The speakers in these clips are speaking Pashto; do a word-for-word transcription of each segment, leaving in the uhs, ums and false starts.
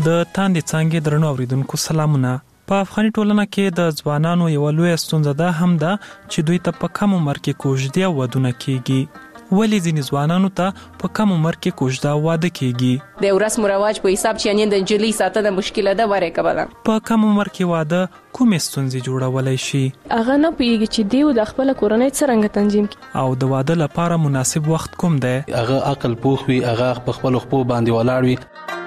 د تاندې څانګې درنو اوریدونکو سلامونه. په افغاني ټولنه کې د ځوانانو یو لوی ستونزه ده هم ده چې دوی ته په کم عمر کې کوژدې او ودونه کیږي. ولی ځینې ځوانانو ته په کم عمر کې کوژده واده کیږي. د رسم او رواج په حساب چې یعنی د جلی ساتنه مشکله ده وره کبله. په کم عمر کې واده کومې ستونزې جوړولای شي؟ هغه نه پیږي چې دیو د خپل کورنۍ څنګه تنظیم کړي او د واده لپاره مناسب وخت کوم دی؟ هغه عقل پوخ وي، هغه په خپل خپل باندې ولاړ وي.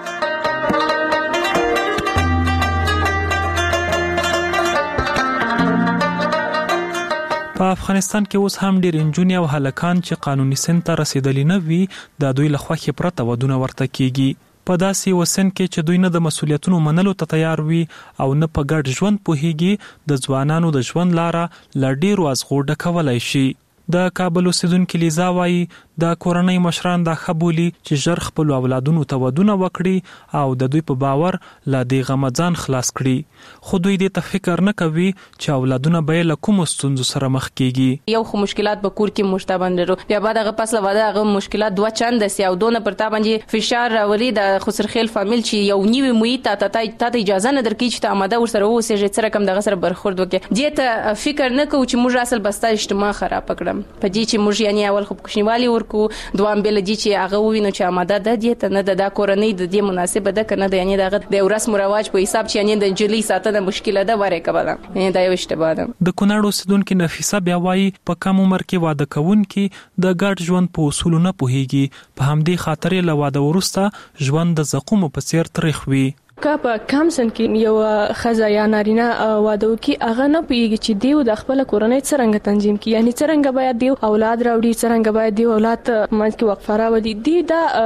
په افغانستان کې اوس هم ډېر نجونې او هلکان چې قانوني سن ته رسیدلي نه وي د دوی له خوښې پرته ودونه ورته کیږي. په داسې یو سن کې چې دوی نه د مسؤلیتونو منلو ته تیار وي او نه په ګډ ژوند پوهیږي، د ځوانانو د ژوند لاره له ډېرو ازغو ډکولی شي. د کابل اوسیدونکي لیزا وایي د کورنۍ مشران دا ښه بولي چې ژر خپل اولادونو ته ودونه وکړي او د دوی په باور له دې غمه ځان خلاص کړي. خو دوی دې ته فکر نه کوي چې اولادونه به له کومو ستونزو سره مخ کیږي. یو خو مشکلات به کور کې مشتبه لرو، بیا بعد هغه پس له واده هغه مشکلات دوه چنده سي او دونه پر تا باندې فشار راولي د خسرخیل فامیل چې یو نیوي محیط ته ته اجازه نه درکړي چې ته آماده ورسره اوسې چې رقم دغه سره برخورد وکړي. دې ته فکر نه کوو چې موږ اصل بستا اجتماع خراب کړم په دې چې موږ یعنی اول خو کوشنیوالي ورکو، دوام بل دي چې هغه وینو چې آماده ده دې ته نه د کورنۍ د دې مناسبه ده کنه د یعنی دغه د رسم او رواج په حساب چې یعنی د جلی ساتنه مشکله ده وره کبله. یعنی دا یو اشتباه ده. د کونړ اوسیدونکي نفیسه بیا وایي په کم عمر کې واده کوونکي د ګډ ژوند په اصولو نه پوهیږي، په همدې خاطر له واده وروسته ژوند د زقومو په څیر تریخ وي. که په کم سن کې یو ښځه یا نارینه واده وکړي، هغه نه پوهیږي چې دیو د خپل کورنۍ څنګه تنظیم کړي، یعنی څنګه باید دیو اولاد راوړي، څنګه باید دیو اولاد منځ کې وقفه راوړي. دی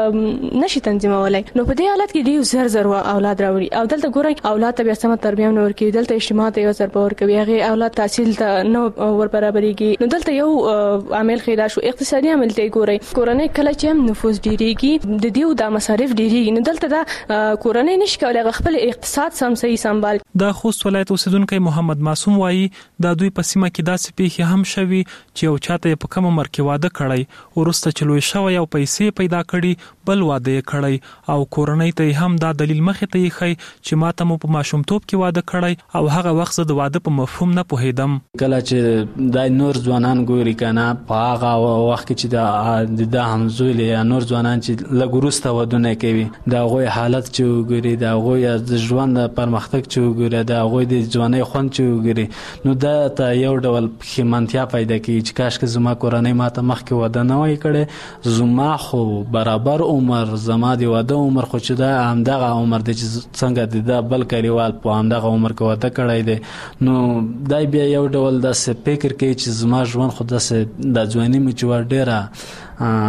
دا نشي تنظیمولای. نو په دې حالت کې دیو زر زر اولاد راوړي او دلته ګورئ اولاد ته بیا سم تربیه نه ورکوي، دلته اجتماع ته یو ضرب ورکوي، هغه اولاد تحصیل ته نه ور برابرېږي. نو دلته یو عامل خیدا شو اقتصادي عامل ته ګورئ. کورنۍ کله چې نفوس ډیریږي د دیو د مصارف ډیریږي، نو دلته دا کورنۍ نشي کولای خپل اقتصاد سم صحیح سنبال. د خوست ولایت اوسیدونکي محمد معصوم وایي د دوی په سیمه کې داسې پیښې هم شوي چې یو چاته په کم عمر کې واده کړی، ورسته چې لوی شوی او پیسې پیدا کړي بل واده یې کړی او کورنۍ ته هم دا دلیل مخې ته یې ښیي چې ماته مو په ماشومتوب کې واده کړی او هغه وخت زه د واده په مفهوم نه پوهېدم. کله چې دا نور ځوانان ګوري کنه په هغه وخت کې چې د همزولي یا نور ځوانان چې لږ وروسته ودونه کوي، د هغوی حالت چې وګوري، د هغوی د ژوند پرمختګ چې وګوري، د هغوی د ځوانۍ خوند چې وګوري، نو دا ته یو ډول پښیمانتیا پیدا کوي چې کاشکې زما کورنۍ ماته مخکې واده نه وای کړی، زما خو برابر عمر زما د واده عمر خو چې دا همدغه عمر دی چې څنګه د دا بل کلیوال په همدغه عمر کې واده کړی دی. نو دا بیا یو ډول داسې فکر کوي چې زما ژوند خو داسې د ځوانۍ مې چې وا ډېره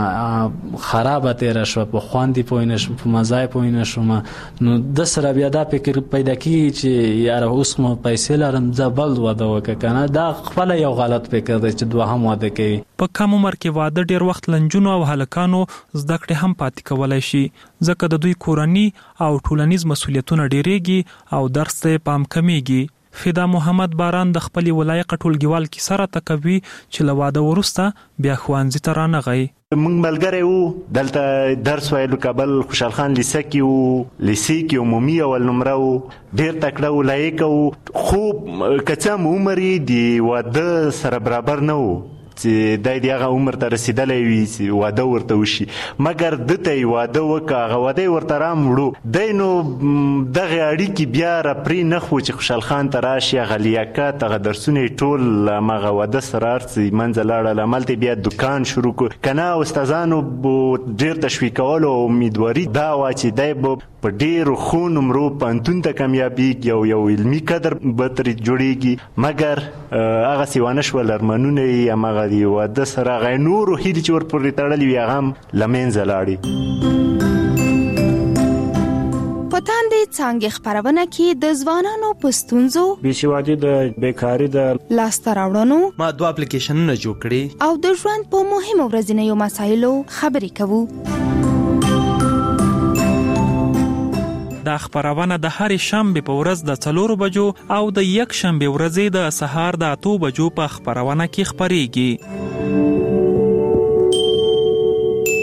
خرابه تیره شوه، په خواندې پوه نه شوم، په مزای پوه نه شوم. نو د سره بیا دا فکر پیدا کېږي چې یاره اوس مو پیسې لرم زه بل واده وکړه که نه. دا خپله یو غلط فکر دی چې دوهم واده کوي. په کم عمر کې واده ډېر وخت له نجونو او هلکانو زده کړې هم پاتې کولی شي، ځکه د دوی کورني او ټولنیز مسؤلیتونه ډېرېږي او درس ته پام کمیږي. فدا محمد باران د خپل ولایق ټولګیوال کې سره تکوي چې له واده وروسته بیا ښوونځي ته رانغی. موږ ملګری وو، دلته درس ویلو، کابل خوشحال خان لیسه کې وو، لیسې کې عمومي اول نمره وو، ډېر تکړه وو، لایق وو، خو که څه هم عمر یې د واده سره برابر نه وو چې دی د هغه عمر ته رسېدلی وي چې واده ورته وشي، مګر ده ته یې واده وکړه، هغه واده یې ورته راموړو. دی نو دغې اړیکې بیا راپرې نه خو چې خوشحال خان ته راشي، هغه لیاقت، هغه درسونه یې ټول هماغه واده سره هر څه منځه لاړل. همالته بیا دوکان شروع کړو، که نه استادانو به ډېر تشویقولو او امیدواري دا وه چې دی به په ډېرو ښو نمرو پوهنتون ته کامیابېږي او یو علمي قدر به ترې جوړېږي، مګر هغسې ونه شول. ارمانونه یې هماغه د واده سره هغه نورو هیلې چې ورپورې تړلې وي هغه هم له منځه لاړې. په تاندې څانګې خپرونه کې د ځوانانو په ستونزو، بېسوادي، د بیکاري، د لاسته راوړنو، ما دوه اپلیکیشنونه جوړ کړي او د ژوند په مهمو ورځنیو مسایلو خبرې کوو. دا خبرونه د هرې شنبې په ورځ د څلورو بجو او د یک شنبې ورځې د سهار د اتو بجو په خبرونه کې خبرېږي.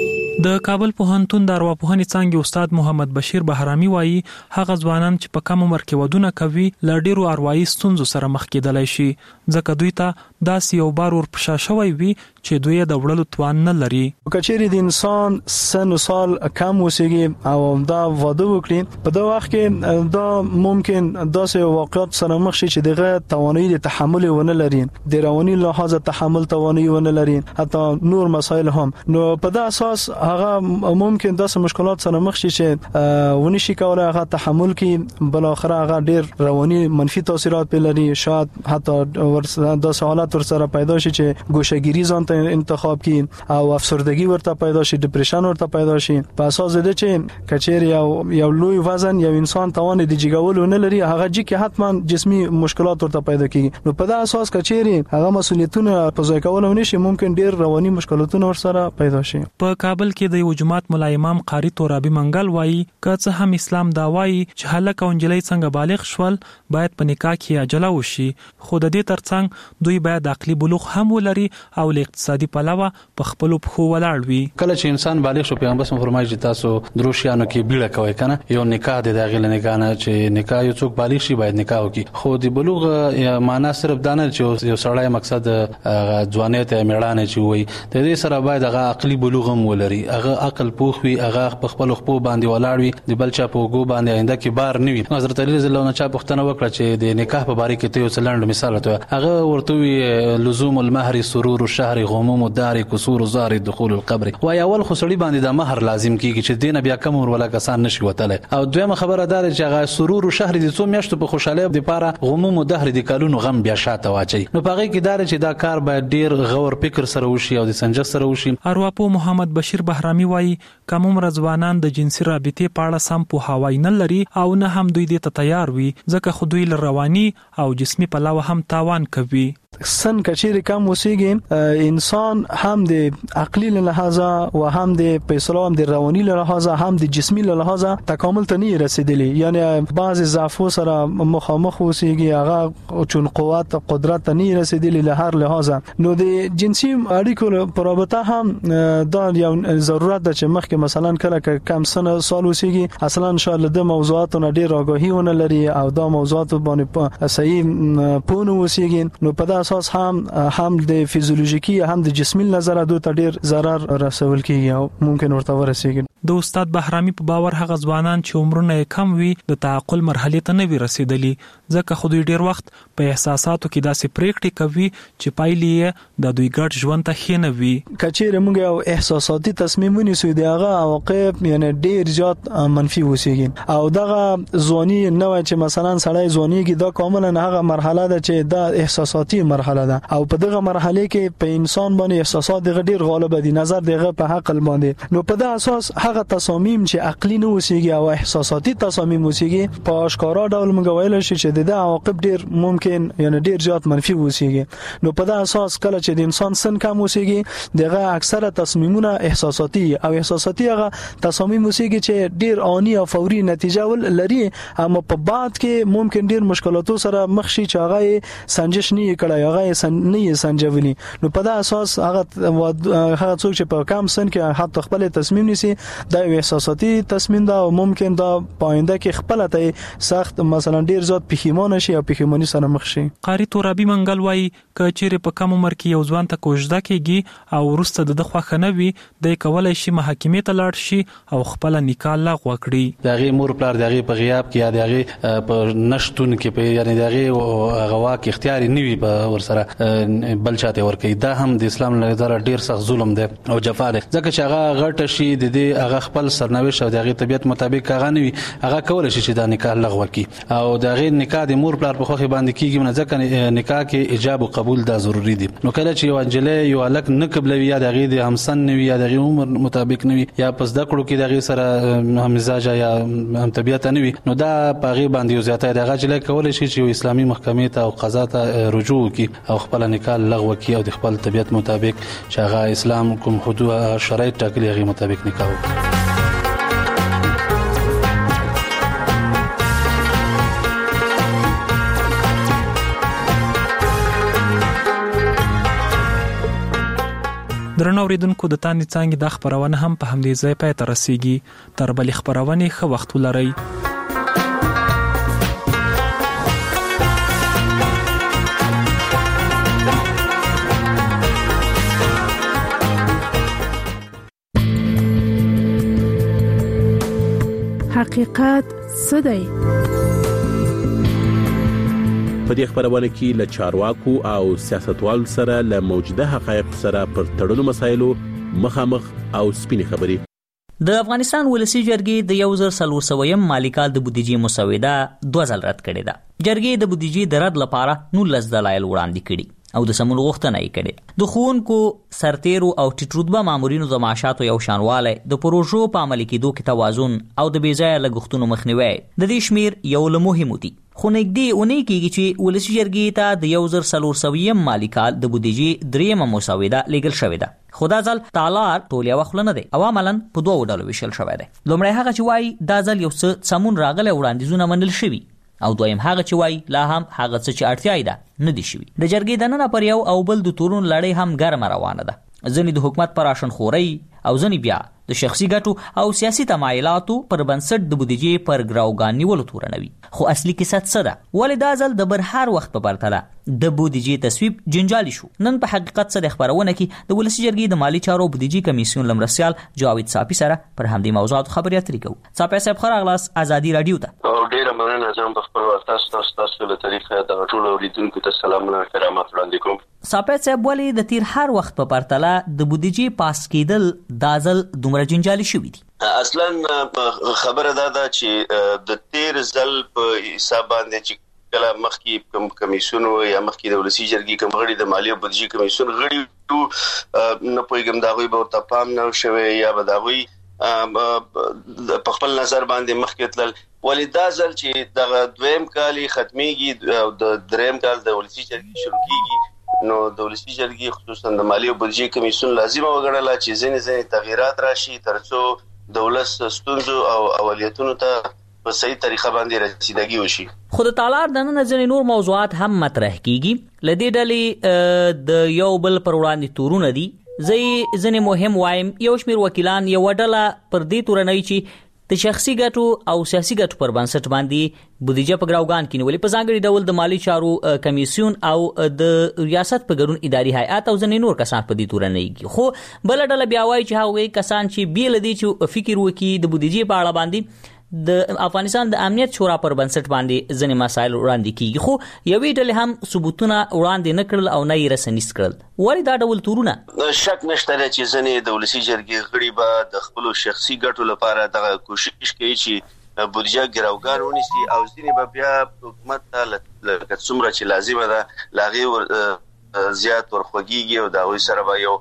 د کابل پوهنتون د ارواپوهنې څانګې استاد محمد بشیر بهرامي وایي هغه ځوانان چې په کم عمر کې ودونه کوي ل ډیرو اروايي ستونزو سره مخ کېدلای شي ځکه دوی ته داسې یو بار ور پښه شوی وي چې دوی د وړلو توان نه لري. کچېری د انسان سن سال کم وسیږي او دا واده وکړي په دا وخت کې دا ممکن داسې واقعیت سره مخ شي چې دغه توانایي د تحمل ونه لري د رواني لحاظ تحمل توانایي ونه لري حتی نور مسایل هم. نو په دا اساس هغه ممکن داسې مشکلات سره مخ شي چې ونی شي کولای هغه تحمل کې بل اخر هغه ډیر رواني منفي تاثیرات په لري شاید حتی داسې حالات ورسره پیدا شي چې ګوشهګیری ځان ته انتخاب کړي او افسردگی ورته پیدا شي ډیپریشن ورته پیدا شي په اساس د چې کچېر یو یو لوی وزن یو انسان توان د جګول نه لري هغه چې کې حتما جسمي مشکلات ورته پیدا کیږي. نو په دا اساس کچېر هغه مسولیتونه په ځای کول نه شي ممکن ډیر رواني مشکلاتونه ورسره پیدا شي. په کابل کې د یو جماعت مولا امام قاری تورابي منګل وایي که څه هم اسلام دا وایي چې هلک او نجلۍ څنګه بالغ شول باید په نکاح کې عجله وشي خو د دې ترڅنګ دوی باید عقلي بلوغ هم ولري او له اقتصادي پلوه په خپل پخو ولاړ وي. کله چې انسان بالغ شو پیغمبر صلی الله علیه وسلم تاسو دروشیانو کې بیړه کوي کنه یو نکاح د داخله نکاح نه چې نکاح یو څوک بالغ شي باید نکاح وکړي خو د بلوغ معنا صرف دانه چې یو سړی مقصد ځوانیت میړانه چې وي د دې سره باید هغه عقلي بلوغ هم ولري هغه عقل پوخ وي هغه په خپل خپل باندې ولاړ وي د بل چا په وګو باندې آینده کې بار نه وي. حضرت علی رضی الله عنه چا پوښتنه وکړه چې د نکاح په باره کې ته یو څلند مثال ته هغه ورته وی لزوم المهر سرور الشهر غموم الدار كسور زار دخول القبر وای اول خو سړي باندې د مہر لازم کیږي چې دینه بیا کم ور ولا کسان نشي وتله او دویمه خبره دار چې هغه سرور الشهر د څو میاشتو په خوشاله د پاره غموم الدهر د کالونو غم بیا شاته واچي. نو پاره کې دار چې دا کار باید ډیر غور فکر سره وشي او د سنجش سره وشي. ارواپو محمد بشیر بهرامي وایي کوم عمر ځوانان د جنسي رابطې په اړه سم پوهاوی نه لري او نه هم دوی دې ته تیار وي ځکه خو دوی له رواني او جسمي پلوه هم تاوان کوي. سن کچېر کم وسیږي انسان هم د عقلی له لحاظه او هم د پیسلو هم د رواني له لحاظه هم د جسمي له لحاظه تکامل ته نه رسیدلی یعنی بعض ضعف سره مخامخ وسیږي هغه چون قوت قدرت ته نه رسیدلی له هر لحاظه. نو د جنسي اړیکو پر رابطه هم دا یو ضرورت ده چې مخکې مثلا کله کم سن سال وسیږي اصلا ان شاء الله د موضوعاتو ډیر آگاهی ونه لري او دا موضوعات باندې صحیح پونه وسیږي. نو په اساس هم هم د فزیولوژیکي هم د جسمي نظر دوه ته ډیر zarar رسول کیږي او ممکن ورته ورسیږي. د استاد بهرامي په باور هغه ځوانان چې عمرونه کم وي د تعقل مرحله ته نه وي رسیدلی ځکه خو دوی ډیر وخت په احساساتو کې داسې پریکړې کوي چې پایلې د دوی ګډ ژوند ته خې نه وي. کچېر موږ یو احساساتي تصمیم ونیسو دی هغه عواقب یعنی ډیر زیات منفي وسیږي او دغه ځواني نه وای چې مثلا سړی ځوانيږي دا کاملا هغه مرحله ده چې دا احساساتي مرحله ده او په دغه مرحله کې په انسان باندې احساسات دغه ډیر غالب دي نظر دغه په عقل باندې. نو په دغه اساس هغه تصامیم چې عقلی نه وسیږي او احساساتي تصامیم وسیږي په اشکارا ډول موږ ویل شي چې د عواقب ډیر ممکن یعنی ډیر زیات منفي وسیږي. نو په دغه اساس کله چې د انسان سن کم وسیږي دغه اکثره تصمیمونه احساساتي او احساساتي هغه تصامیم وسیږي چې ډیر آنی او فوري نتیجه ول لري اما په بعد کې ممکن ډیر مشکلاتو سره مخ شي چې هغه سنجش نه کړي هغه سن نه سنجولي. نو په دغه اساس هغه هغه څوک چې په کم سن کې حتی خپل تصمیم نیسي دا یو احساساتي تصمیم دا او ممکن دا پاینده کې خپل ته سخت مثلا ډیر زیات پښیمانه شي او پښیمانی سره مخ شي. قاری تورابي منګل وایي کچېر په کم عمر کې یو ځوان ته کوژده کیږي او ورسته د خوخه نه وي د کولای شي محکمې ته لاړ شي او خپل نکاح لغوه کړي. دغه مور پلار دغه په غیاب کې یا دغه په نشټون کې په یعنی دغه غواک اختیاري نه وي په ورسره بل چاته ور کوي دا هم د اسلام له نظر ډیر سخت ظلم دی او جفا دی ځکه چې هغه غټ شي د دې هغه خپل سرنوشت او دغه طبيعت مطابق هغه نه وي هغه کول شي چې دا نکاح لغوه کی او دغه نکاح د مور پلار په خوخه باندې کیږي نه ځکه نکاح کې ایجاب او قبول دا ضروری دي. نو کله چې یو انجلې یو الک نه قبلوي یا دغه د همسن نه وي یا دغه عمر مطابق نه وي یا پس د کړو کې دغه سره هم مزاج یا هم طبيعت نه وي نو دا پاغي باندې زیاته دغه چې کول شي چې اسلامي محکمې ته او قضا ته رجوع کی او خپل نکاح لغوه کی او د خپل طبيعت مطابق چې هغه اسلام کوم حدود شرایط ټاکلي هغه مطابق نکاح وکړي. درنو اوریدونکو د تاندې څانګې د خبرونه هم په همدې ځای پای ته رسیږي. تر بلې خبرونه ښه وخت ولرئ. حقیقت څه دی؟ په دې خبرونه کې له چارواکو او سیاستوالو سره له موجوده حقایق سره پر تړلو مسایلو مخامخ او سپینې خبرې. د افغانستان ولسی جرګې د یو زر څلور سوه مالی کال د بودیجې مسوده دوه ځل رد کړې ده. جرګې د بودیجې د رد لپاره نولس دلایل وړاندې کړي او د سمون غوښتنه یې کړې. د ښوونکو، سرتیرو او ټیټ رتبه مامورینو د معاشاتو یو شانوالی، د پروژو په عملي کېدو کې توازن او د بې ځایه لګښتونو مخنیوی د دې شمیر یو له مهمو دي. خو نږدې اونۍ کېږي چې ولسي جرګې ته د یو زر څلور سوه مالی کال د بودیجې دریمه مسوده لیږل شوې ده. خو دا ځل تالار ټول یو خله نه دی او عملاً په دوو ډلو ویشل شوی دی. لومړی هغه چې وایي دا ځل یو څه سمون راغلی وړاندیزونه منل شوي، او دویم هغه چې وایي لا هم هغه څه چې اړتیا ده نه دي شوي. د جرګې دننه پر یو او بل د تورون لړۍ هم ګرمه روانه ده. ځینې د حکومت پر راشنخورۍ او ځینې بیا د شخصي ګټو او سیاسي تمایلاتو پر بنسټ د بودیجې پر ګراوګان نیولو تورنوي. خو اصلي کیسه څه ده؟ ولې دا ځل د برهار وخت په پرتله د بودیجې تصویب جنجالي شو؟ نن په حقیقت څه د خبرونه کې د ولسي جرګې د مالی چارو بودیجې کمیسیون لمرسیال جاوید صافي سره پر همدې موضوعات خبرې اترې کوو. صافي صاحب ښه راغلاست ازادي رادیو ته. ډېره مننه. زه هم په خپل واسطه ستاسو ستاسو له طریقه د ټولو اوریدونکو ته سلامونه کرامات وړاندې کوم. صافي صاحب ولې د تیر هر وخت په پرتله د بودیجې پاس کېدل دا ځل دومره جنجالي شوي دي؟ اصلا خبره دا ده چې د تیر ځل په حساب باندې چې کله مخکې کوم کمیسیون یا مخکې د ولسي جرګې کوم غړي د مالی او بودیجې کمیسیون غړي نه پوهېږم د هغوی به ورته پام نه شوی یا به د هغوی په خپل نظر باندې مخکې تلل. ولې دا ځل چې دغه دویم کال یې ختمیږي او د دریم کال د ولسي جرګې شروع کېږي، نو د ولسي جرګې خصوصا د مالی او بودیجې کمیسیون لازمه وګڼله چې ځینې ځینې تغییرات راشي تر څو د ولس ستونزو او اولیتونو ته په صحیح طریقه باندې رسیدګي وشي. خو د تالار دننه ځینې نور موضوعات هم مطرح کیږي. له دې ډلې د یو بل پر وړاندې تورونه دي. زه ځینې مهم وایم. یو شمېر وکیلان یوه ډله پر دې تورنوي چې د شخصي ګټو او سیاسي ګټو پر بنسټ باندې بودیجه په ګراوګان کې نیولې، په ځانګړي ډول د مالی چارو کمیسیون او د ریاست په ګډون اداري هیئات او ځینې نور کسان په دې تورنوي. خو بله ډله بیا وایي چې هغوی کسان چې بې له دې چې فکر وکړي د بودیجې په اړه باندې د افغانستان د امنیت شورا پر بنسټ باندې ځینې مسایل وړاندې کیږي، خو یوې ډلې هم ثبوتونه وړاندې نه کړل او نه یې رسنیز کړل. ولې دا ډول تورونه؟ شک نشته چې ځینې د ولسي جرګې غړي به د خپلو شخصي ګټو لپاره دغه کوشش کوي چې بودیجه ګراوګان ونیسي او ځینې به بیا حکومت ته لکه څومره چې لازمه ده له هغې زیات ورخوږیږي او د هغوی سره به یو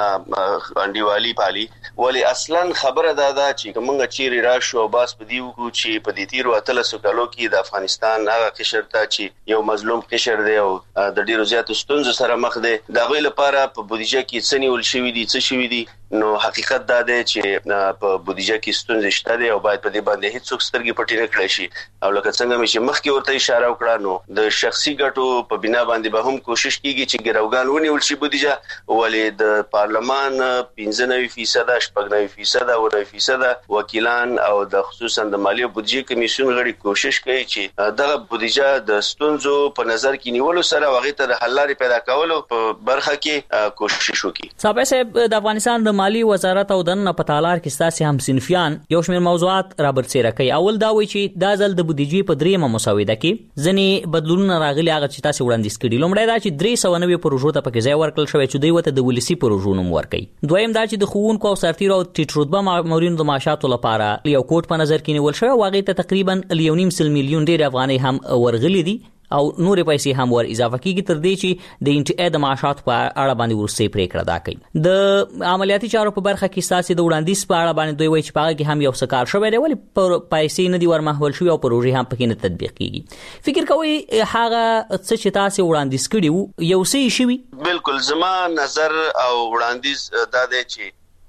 انډیوالي پالي. ولې اصلا خبره دا ده چې که موږ چیرې راشو او باس په دې وکړو چې په دې تیرو اتلسو کالو کې د افغانستان هغه قشر ته چې یو مظلوم قشر دی او د ډیرو زیاتو ستونزو سره مخ دی، د هغوی لپاره په بودیجه کې څه نیول شوي دي څه شوي دي، نو حقیقت دا دی چې په بودیجه کې ستونزې شته دي او باید په دې باندې هیڅوک سترګې پټې نه کړی شي. او لکه څنګه مې چې مخکې ورته اشاره وکړه، نو د شخصي ګټو په بنا باندې به هم کوشش کیږي چې ګراوګان ونیول شي بودیجه. ولې د پارلمان پنځه نوي فیصده شپږ نوي فیصده اووه نوي فیصده وکیلان او د خصوصا د مالی او بودیجې کمیسیون غړي کوشش کوي چې دغه بودیجه د ستونزو په نظر کې نیولو سره هغې ته د حل لارې پیدا کولو په برخه کې کوشش وکړي. صاحب صاحب د افغانستان د مالی وزارت او دننه په تالار کې ستاسې هم صنفیان یو شمېر موضوعات رابرسېره کوي. اول دا وایي چې دا ځل د بودیجې په دریمه مسوده کې ځینې بدلونونه راغلي هغه چې تاسې وړاندیز کړي. لومړی دا چې درې سوه نوي پروژو ته پکې ځای ورکړل شوی چې دوی ورته د ولسي پروژو نوم ورکوي. دویم دا چې د ښوونکو او سرتیرو او ټیټ رتبه مامورینو د معاشاتو لپاره یو کوټ په نظر کې نیول شوی او هغې ته تقریبا یو نیم سل میلیون ډېرې افغانۍ هم ورغلي دي او نورې پیسې هم ور اضافه کیږي تر دې چې د انټي د معاشاتو په اړه باندې وروستۍ پریکړه ادا کوي. د عملیاتي چارو په برخه کې ستاسې د وړاندیز په اړه باندې دوی وایي چې په هغه کې هم یو څه کار شوی دی، ولې پیسې نه دي ورمحول شوي او پروژې هم پکې نه تطبیق کیږي. فکر کوئ هغه څه چې تاسې وړاندیز کړي وو یو څه یې شوي؟ بالکل زما نظر او وړاندیز دا دی چې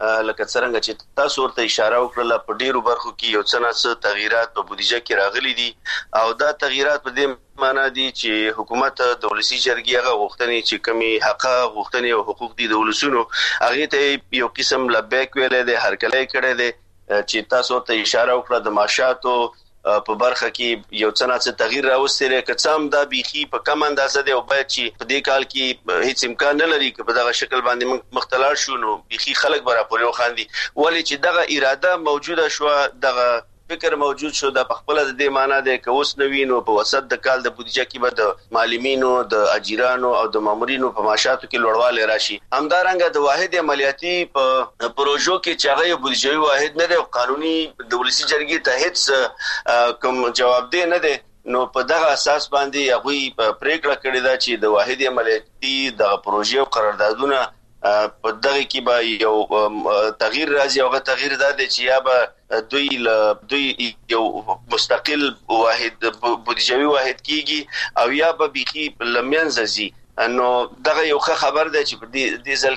لکه څنګه چې تاسو ورته اشاره وکړه په ډیرو برخو کې یو څه نه څه تغیرات په بودیجه کې راغلي دي او دا تغیرات په دې معنا دي چې حکومت د ولسی جرګې هغه غوښتنې چې کمی حق غوښتنې او حقوق دي د ولسونو هغه ته یو قسم لبیک ویلې ده هرکلی کړي ده چې تاسو ته اشاره وکړه د معاشاتو په برخه کې یو څه نه څه تغییر راوستل کڅام دا بيخي په کم اندازه دی او باید چې په دې کال کې هیڅ امکان نه لري چې په دغه شکل باندې مختلف شو نو بيخي خلک برا پورې وخاندي ولی چې دغه اراده موجوده شو دغه فکر موجود شو د خپل د دې معنا د کوس نوینو په وسط د کال د بودیجه کې به د معلمینو د اجیرانو او د مامورینو په معاشاتو کې لوړوالی راشي همدارنګه د واحد عملیاتي په پروژو کې چې هغه بودیجوي واحد نه دی قانوني د ولسی جرګې ته هیڅ کوم جواب دی نه دی نو په دغه اساس باندې هغه پریکړه کړې ده چې د واحد عملیاتي د پروژې او قراردادونه په دغه کې به یو تغییر راځي او تغییر دا دی چې یا به دوی ل دوی یو مستقل واحد بودیجوي واحد کیږي او یا به بيخي لمنځي نو دغه یو ښه خبر دی چې په دې ځل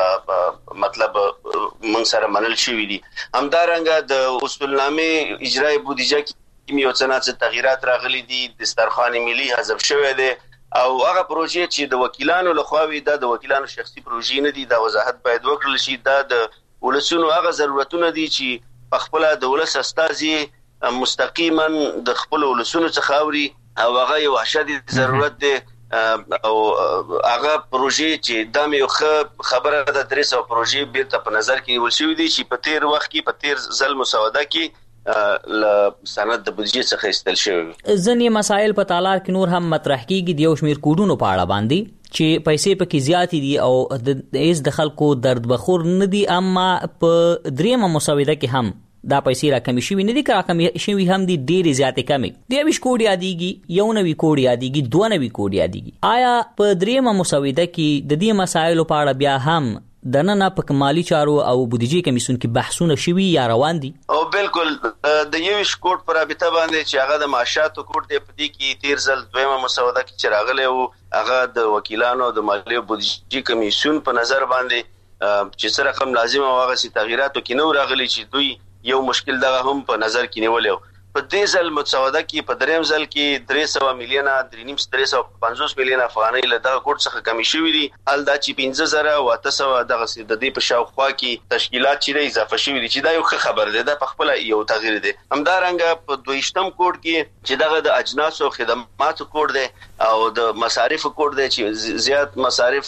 کې مطلب موږ سره منل شوی دي همدارنګه د اصولنامه اجرای بودیجه کې یو څه نه څه تغیرات راغلي دي دسترخوان ملي حذف شوی دی او هغه پروژې چې د وکیلانو لخوا وي دا د وکیلانو شخصي پروژې نه دي دا وضاحت باید وکړل شي دا د ولسونو هغه ضرورتونه دي چې په خپل د ولس استازي مستقیما د خپل ولسونو څخه اوري او هغه یو حشد ضرورت دی او هغه پروژې چې دا مې خبره ده درې سوه پروژې بیرته په نظر کې نیول شوي دي چې په تیر وخت کې په تیر ځل مسوده کې ل سند د بودیجې څخه استل شوی ځینې مسایل په تالار کې نور هم مطرح کیږي د یو شمیر کوډونو په اړه باندې چې پیسې پکې زیاتې دي او د ایس د خلکو درد بخور نه دي اما په دریمه مسوده کې هم دا پیسې راکمې شوي نه دي که راکمې شوي هم دي ډېرې زیاتې کمې د یویشت کوډ یادېږي یو نوي کوډ یادېږي دوه نوي کوډ یادېږي آیا په دریمه مسوده کې د دې مسایلو په اړه بیا هم د نن په مالی چارو او بودیجې کمیسیون کې بحثونه شوي یا روان دي او بالکل د یویشت کوډ پر رابطه باندې چې هغه د معاشاتو کوډ دی په دې کې تیر ځل دویمه مسوده کې چې راغلی و هغه د وکیلانو د مالی او بودیجې کمیسیون په نظر باندې چې څه رقم لازم او هغه سي تغییراتو کې نو راغلي چې دوی یو مشکل دغه هم په نظر کې نیولی و په دې ځل مسوده کې په دریم ځل کې درې سوه میلیونه درې نیم درې سوه پنځوس میلیونه افغانۍ له دغه کوډ څخه کمې شوي دي حال دا چې پنځه زره او اته سوه دغسې د دې په شاوخوا کې تشکیلات چې دی اضافه شوي دي چې دا یو ښه خبر دی دا پخپله یو تغییر دی همدارنګه په دویشتم کوډ کې چې دغه د اجناسو او خدماتو کوډ دی او د مصارفو کوډ دی چې زیات مصارف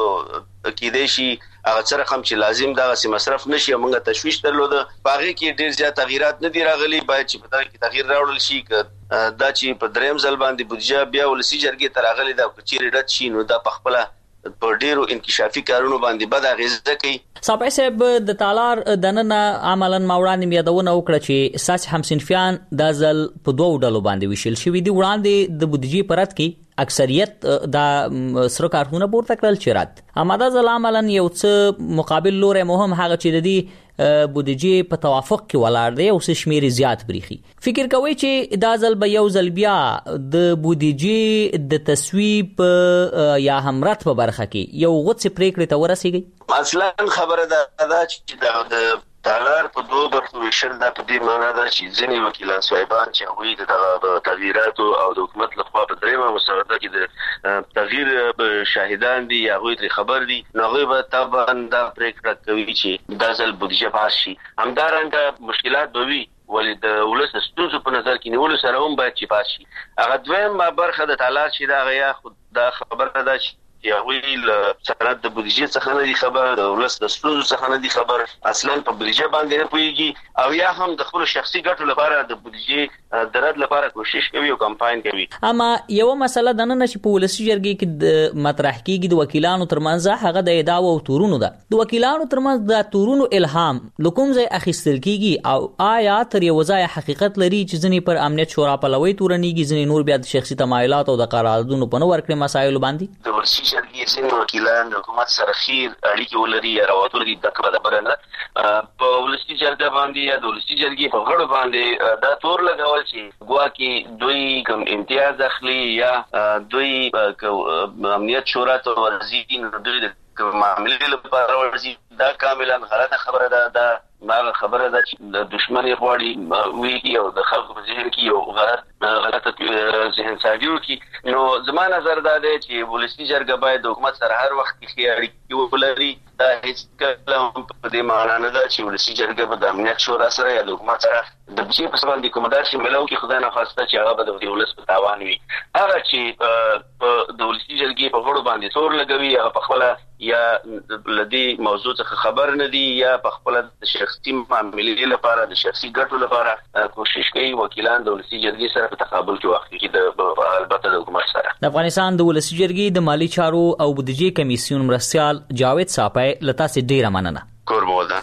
کېدای شي هغه څه رقم چې لازم دغسې مصرف نشي موږ تشویش درلوده په هغې کې ډېر زیات تغییرات نه دي راغلي باید چې په دغه کې تغییر راوړل شي که دا چې په دریم ځل باندې بودیجه بیا ولسي جرګې ته راغلې ده که چیرې رد شي نو دا پخپله په ډیرو انکشافي کارونو باندې بد اغیزه کوي. صاحب صاحب د تالار دننه عملاً ما وړاندې یادونه وکړه چې ساس همصنفیان د ځل په دوه ډلو باندې ویشل شوي دي. وړاندې د بودیجې پرد کې اکثریت د سره کارونه پورته کړل چې رد اماده ځل عملاً یو څه مقابل لوري مهم هغه چې د دې بودیجې په توافق کې ولاړ دی او څه شمیر زیات بریخي. فکر کوي چې دا ځل به یو ځل بیا د بودیجې د تصویب یا همرت په برخه کې یو غوڅ پریکړه ته ورسیږي؟ اصلا خبره ده چې د تالار په دوه برخو ویشل دا په دې معنا ده چې ځینې وکیلان صاحبان چې هغوی د دغه تغییراتو او د حکومت لخوا په دریمه مسوده کې د تغییر شاهدان دي یا هغوی ترې خبر دي نو هغوی به طبعا دا پرېکړه کوي چې دا ځل بودیجه پاس شي. همدارنګه مشکلات به وي ولې د ولس د ستونزو په نظر کې نیولو سره هم باید چې پاس شي. هغه دویمه برخه د تالار چې د هغه یا خو دا خبره ده چې چې هغوی له سند د بودیجې څخه نه دي خبر د ولس د ستونزو څخه نه دي خبر اصلا په بودیجه باندې نه پوهېږي او یا هم د خپلو شخصي ګټو لپاره د بودیجې د رد لپاره کوشش کوي او کمپاین کوي. اما یوه مسله دننه چې په ولسي جرګې کې د مطرح کېږي د وکیلانو ترمنځ هغه د ادعاو او تورونو ده. د وکیلانو ترمنځ د تورونو الهام له کوم ځای اخیستل کېږي او آیا تر یوه ځایه حقیقت لري چې ځینې پر امنیت شورا پلوی تورنېږي ځینې نور بیا د شخصي تمایلات او د قراردادونو په نه ورکړې مسایلو باندې؟ د ولسي جرګې ځینې وکیلان د حکومت سره خیر اړیکې ولري یا راوتلو دي دا خبره نه په ولسي جرګه باندې یا د ولسي جرګې په غړو باندې دا تور لګول چې ګواکې دوی کوم امتیاز اخلي یا دوی امنیت شورا ته ورځي نو دوی د معاملې لپاره ورځي دا کاملا غلطه خبره ده. دا ما خبره ده چې د دشمنی غواړي وی او د خلکو په ذهن کې یو غلط غلطه ذهن ساجو کی. نو زما نظر دا دی چې ولسی جرګه باید د حکومت سره هر وخت کې اړیکې ولري. دا هیڅ کله هم په دې معنا نه ده چې ولسی جرګه د امنیت شورا سره یا د حکومت سره د بچي په سبب د کومدار شي ملو کې خدای نه خواسته چې هغه به د ولس په تاوان وي. هغه چې د ولسی جرګې په غړو باندې تور لګوي هغه په خپل یا لدی موضوع څخه خبر نه دی یا په خپل د شخصي معاملې لپاره د شخصي ګټو لپاره کوشش کوي وکیلان د ولسی جرګې سره په تقابل کې واقع کی د البته د حکومت سره. د افغانستان د ولسی جرګې د مالی چارو او بودیجې کمیسیون مرستیال جاوید صاحب لتا سي ډیره مننه. کورمودا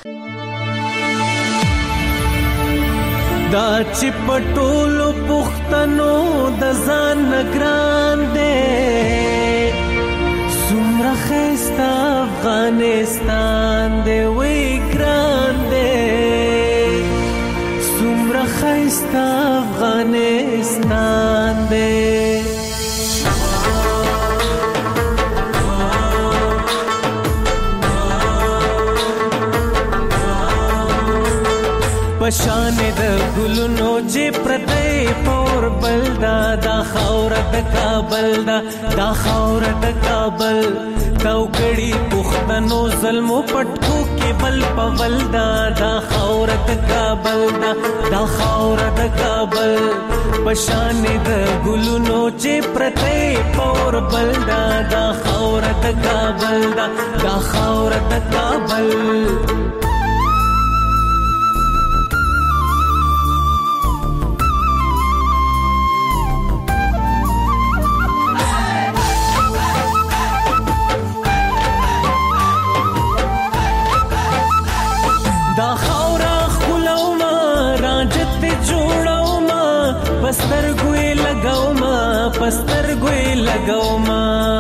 دا چې پټولو پښتنو د ځان نگران دې سمره خستا افغانستان دې وی ګران دې سمره خستا افغانستان دې. پشان د ګلونو چې پرته پور بلدا دا خاور د کابل دا دا خاور د کابل تو کړي پښتنو ظلمو پټکو کې بل پول دا دا خاور د کابل دا دا خاور د کابل پشان د ګلونو چې پرته پور بلدا دا خاور د کابل دا دا خاور د کابل. دا خاورا خلو ما راجت جوړو ما پستر ګوي لګاو ما پستر ګوي لګاو ما